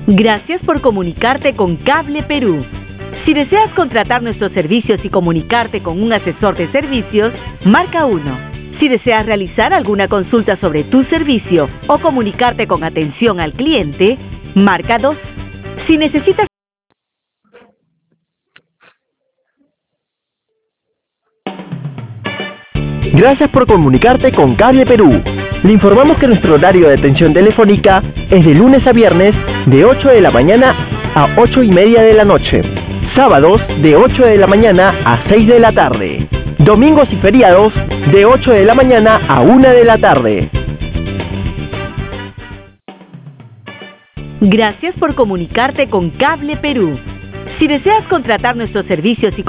Gracias por comunicarte con Cable Perú. Si deseas contratar nuestros servicios y comunicarte con un asesor de servicios, marca 1. Si deseas realizar alguna consulta sobre tu servicio o comunicarte con atención al cliente, marca 2. Si necesitas... Gracias por comunicarte con Cable Perú. Le informamos que nuestro horario de atención telefónica es de lunes a viernes de 8 de la mañana a 8:30 de la noche. Sábados de 8 de la mañana a 6 de la tarde. Domingos y feriados de 8 de la mañana a 1 de la tarde. Gracias por comunicarte con Cable Perú. Si deseas contratar nuestros servicios y